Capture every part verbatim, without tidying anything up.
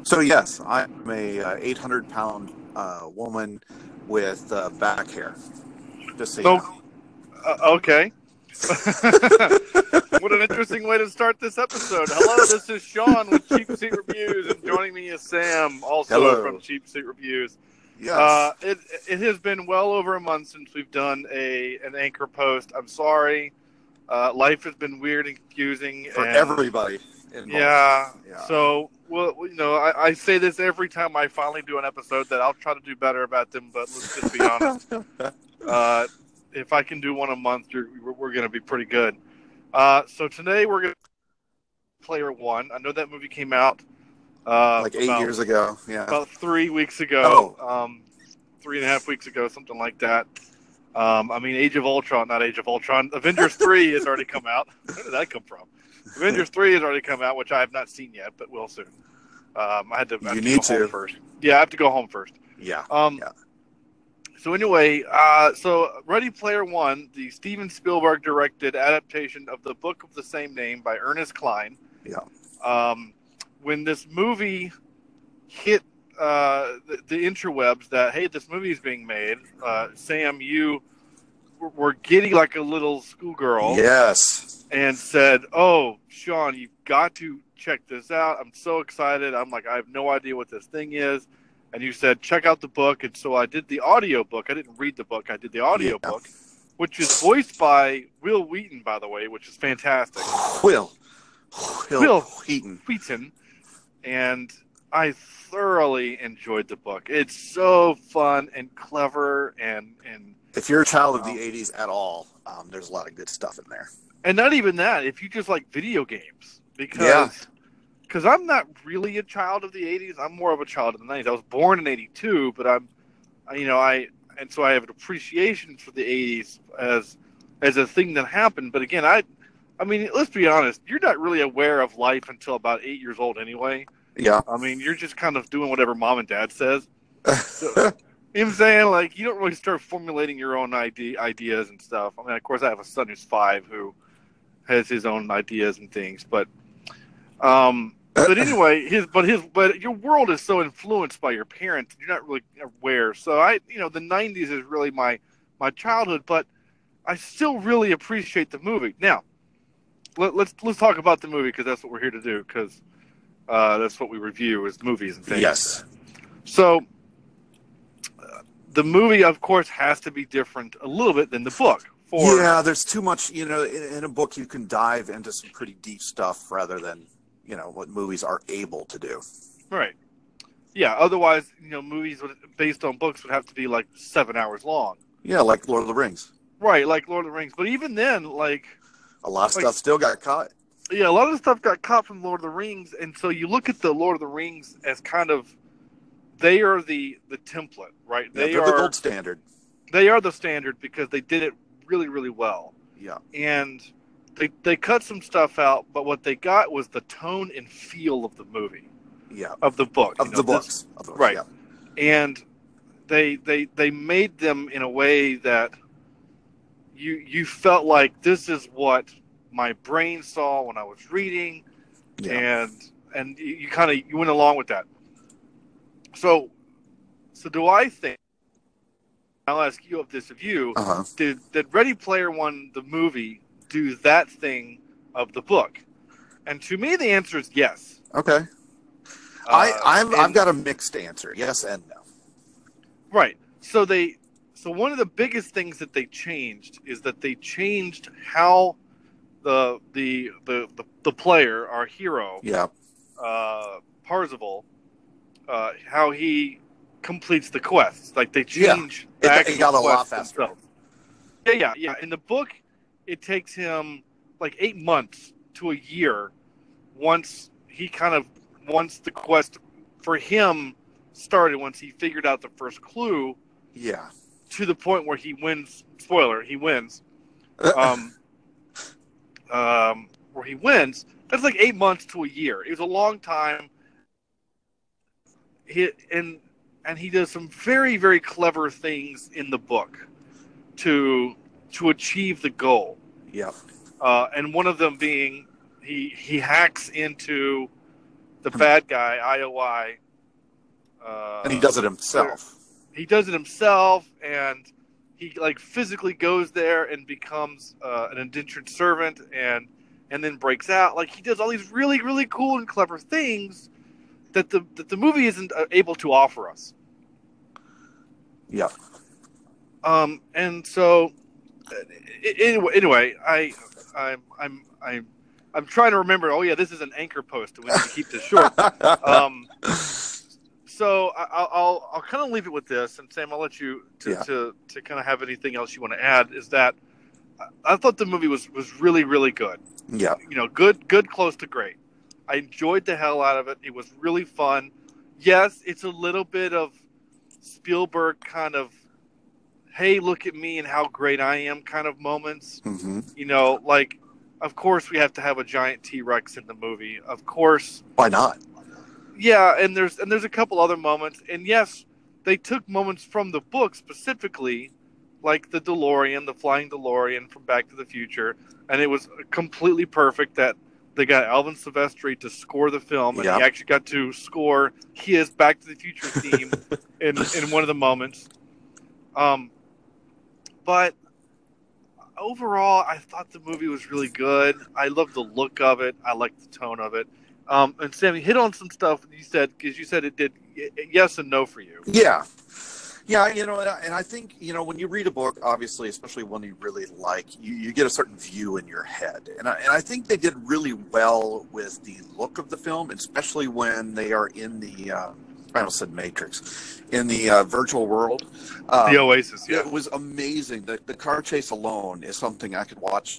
So yes, I'm a uh, eight hundred pound uh, woman with uh, back hair. Just so you So, know. uh, okay. What an interesting way to start this episode. Hello, this is Sean with Cheap Seat Reviews, and joining me is Sam, also from Hello. Cheap Seat Reviews. Uh, Yes. it it has been well over a month since we've done a an anchor post. I'm sorry. Uh, life has been weird and confusing, For and everybody involved. yeah. Yeah. So, well, you know, I, I say this every time I finally do an episode that I'll try to do better about them. But let's just be honest. Uh, if I can do one a month, you're, we're going to be pretty good. Uh, so today we're going to Player One. I know that movie came out uh, Like eight about years ago. Yeah. about three weeks ago, Oh. um, three and a half weeks ago, something like that. Um, I mean, Age of Ultron, not Age of Ultron. Avengers three has already come out. Where did that come from? Avengers three has already come out, which I have not seen yet, but will soon. Um, I had to, I You have to go need home to. first. Yeah, I have to go home first. Yeah. Um, Yeah. So anyway, uh, so Ready Player One, the Steven Spielberg directed adaptation of the book of the same name by Ernest Cline. Yeah. Um, when this movie hit uh, the, the interwebs that, hey, this movie is being made, uh, Sam, you were giddy like a little schoolgirl Yes. and said, oh, Sean, you've got to check this out. I'm so excited. I'm like, I have no idea what this thing is. And you said, check out the book. And so I did the audio book. I didn't read the book. I did the audio Yeah. book, which is voiced by Will Wheaton, by the way, which is fantastic. Will. Will, Will Wheaton. Wheaton. And I thoroughly enjoyed the book. It's so fun and clever. And, and If you're a child of um, the eighties at all, um, there's a lot of good stuff in there. and not even that, if you just like video games. Because... Yeah. Because I'm not really a child of the eighties. I'm more of a child of the nineties. I was born in eighty-two, but I'm, you know, I and so I have an appreciation for the eighties as as a thing that happened. But again, I, I mean, let's be honest. You're not really aware of life until about eight years old, anyway. Yeah. I mean, you're just kind of doing whatever mom and dad says. So, you know what I'm saying? Like, you don't really start formulating your own idea, ideas and stuff. I mean, of course, I have a son who's five who has his own ideas and things, but. Um, but anyway, his but his but your world is so influenced by your parents, you're not really aware. So I, you know, the nineties is really my my childhood, but I still really appreciate the movie. Now, let, let's let's talk about the movie because that's what we're here to do. Because uh, that's what we review is movies and things. Yes. So uh, the movie, of course, has to be different a little bit than the book. For yeah, there's too much. You know, in, in a book, you can dive into some pretty deep stuff rather than. You know, what movies are able to do. Right. Yeah, otherwise, you know, movies would, based on books would have to be like seven hours long. Yeah, like Lord of the Rings. Right, like Lord of the Rings. But even then, like... A lot of like, stuff still got caught. Yeah, a lot of the stuff got caught from Lord of the Rings, and so you look at the Lord of the Rings as kind of... They are the, the template, right? Yeah, they they're are the gold standard. They are the standard because they did it really, really well. Yeah. And... They they cut some stuff out, but what they got was the tone and feel of the movie. Yeah. Of the book. Of, you know, the, this, books. of the books. Right. Yeah. And they they they made them in a way that you you felt like this is what my brain saw when I was reading, yeah. and and you, you kind of you went along with that. So so do I think? I'll ask you of this of you. Uh-huh. Did did Ready Player One the movie do that thing of the book? And to me, the answer is yes. Okay. Uh, I I've and, I've got a mixed answer. Yes and no. Right. So they so one of the biggest things that they changed is that they changed how the the the the, the player, our hero, yeah, uh, Parzival, uh, how he completes the quests. Like they changed yeah. the it, actual it got a lot quests faster. themselves. Yeah, yeah, yeah. In the book, it takes him like eight months to a year once he kind of once the quest for him started, once he figured out the first clue. Yeah. To the point where he wins. Spoiler: he wins. Um, um, where he wins. That's like eight months to a year. It was a long time. He and and he does some very very clever things in the book to to achieve the goal. Yeah. Uh, and one of them being he he hacks into the bad guy, I O I. Uh, and he does it himself. He does it himself, and he like physically goes there and becomes uh, an indentured servant, and and then breaks out. Like he does all these really, really cool and clever things that the that the movie isn't able to offer us. Yeah. Um, and so anyway, anyway, I, I'm, I'm, I'm, I'm trying to remember. Oh yeah, this is an anchor post. We need to keep this short. um, so I, I'll, I'll kind of leave it with this, and Sam, I'll let you to, yeah. to, to kind of have anything else you want to add. Is that I thought the movie was, was really, really good. Yeah. You know, good, good, close to great. I enjoyed the hell out of it. It was really fun. Yes, it's a little bit of Spielberg kind of, hey, look at me and how great I am kind of moments. Mm-hmm. You know, like, of course we have to have a giant T-Rex in the movie. Of course. Why not? Yeah, and there's and there's a couple other moments. And yes, they took moments from the book specifically, like the DeLorean, the flying DeLorean from Back to the Future. And it was completely perfect that they got Alvin Silvestri to score the film, and yeah. he actually got to score his Back to the Future theme in, in one of the moments. Um, But overall, I thought the movie was really good. I loved the look of it. I liked the tone of it. Um, and Sammy hit on some stuff you said, because you said it did yes and no for you. Yeah. Yeah, you know, and I, and I think, you know, when you read a book, obviously, especially one you really like, you, you get a certain view in your head. And I, and I think they did really well with the look of the film, especially when they are in the, uh, I almost said Matrix, in the uh, virtual world. Um, the Oasis, yeah. It was amazing. The, the car chase alone is something I could watch,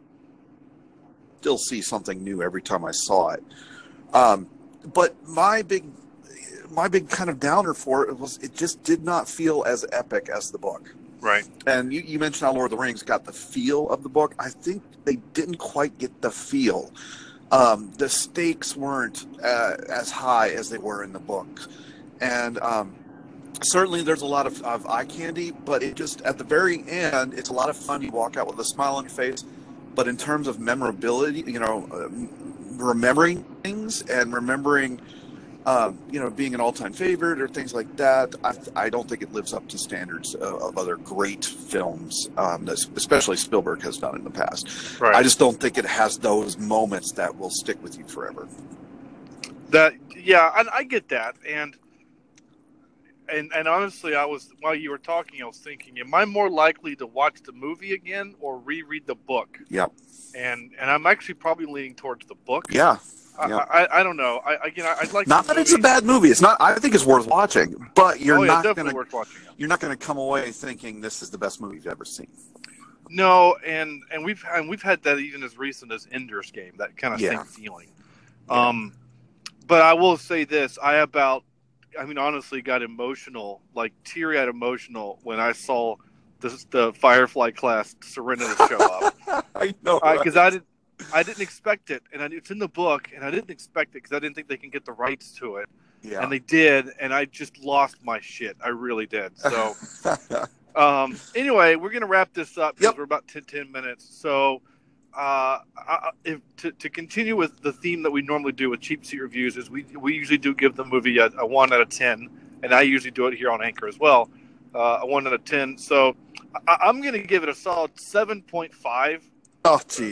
still see something new every time I saw it. Um, but my big... My big kind of downer for it was it just did not feel as epic as the book. Right. And you, you mentioned how Lord of the Rings got the feel of the book. I think they didn't quite get the feel. Um, the stakes weren't uh, as high as they were in the book. And um, certainly there's a lot of, of eye candy, but it just, at the very end, it's a lot of fun. You walk out with a smile on your face. But in terms of memorability, you know, uh, remembering things and remembering... Um, you know, being an all-time favorite or things like that, I, I don't think it lives up to standards of, of other great films, um, that especially Spielberg has done in the past. Right. I just don't think it has those moments that will stick with you forever. That yeah, and I get that, and and and honestly, I was while you were talking, I was thinking, am I more likely to watch the movie again or reread the book? Yeah. And and I'm actually probably leaning towards the book. Yeah. I, yeah. I, I don't know. I again, I'd like not that movies. It's a bad movie. It's not. I think it's worth watching, but you're oh, yeah, not definitely gonna. Worth watching it. You're not going to come away thinking this is the best movie you've ever seen. No, and and we've and we've had that even as recent as Ender's Game. That kind of yeah. same feeling. Yeah. Um, but I will say this: I about, I mean, honestly, got emotional, like teary-eyed emotional when I saw the the Firefly class Serenity show up. I know, because right? I didn't. I didn't expect it, and I, it's in the book, and I didn't expect it because I didn't think they can get the rights to it, yeah. and they did, and I just lost my shit. I really did. So, um, anyway, we're gonna wrap this up because yep. we're about ten, ten minutes. So, uh, I, if, to to continue with the theme that we normally do with cheap seat reviews is we we usually do give the movie a, a one out of ten, and I usually do it here on Anchor as well, uh, a one out of ten. So, I, I'm gonna give it a solid seven point five. Oh, jeez.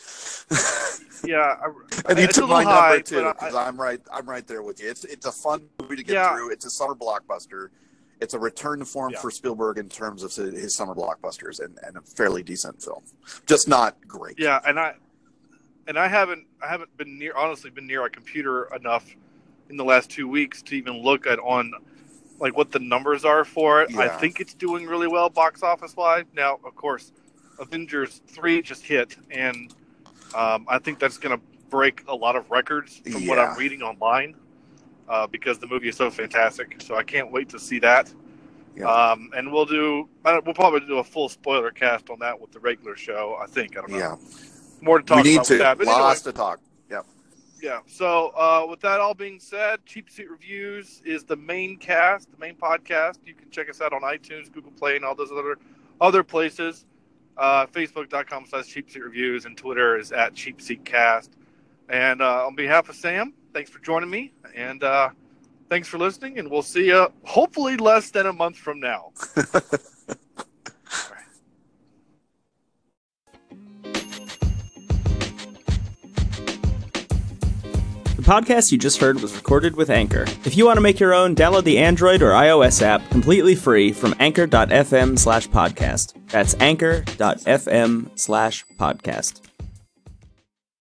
yeah, I, and you took my high, number too, because I'm right. I'm right there with you. It's it's a fun movie to get yeah. through. It's a summer blockbuster. It's a return to form yeah. for Spielberg in terms of his summer blockbusters, and, and a fairly decent film. Just not great. Yeah, and I and I haven't I haven't been near honestly been near a computer enough in the last two weeks to even look at on like what the numbers are for it. Yeah. I think it's doing really well box office wise. Now, of course, Avengers three just hit, and um, I think that's going to break a lot of records from yeah. what I'm reading online uh, because the movie is so fantastic. So I can't wait to see that. Yeah. Um, and we'll do we'll probably do a full spoiler cast on that with the regular show. I think I don't know. Yeah. More to talk we need about to. with that. But Lots anyway, to talk. Yeah. Yeah. So uh, with that all being said, Cheap Seat Reviews is the main cast, the main podcast. You can check us out on iTunes, Google Play, and all those other other places. Uh, Facebook.com slash Cheap Seat Reviews, and Twitter is at Cheap Seat Cast. And uh, on behalf of Sam, thanks for joining me, and uh, thanks for listening, and we'll see you hopefully less than a month from now. The podcast you just heard was recorded with Anchor. If you want to make your own, download the Android or iOS app completely free from anchor.fm slash podcast. That's anchor.fm slash podcast.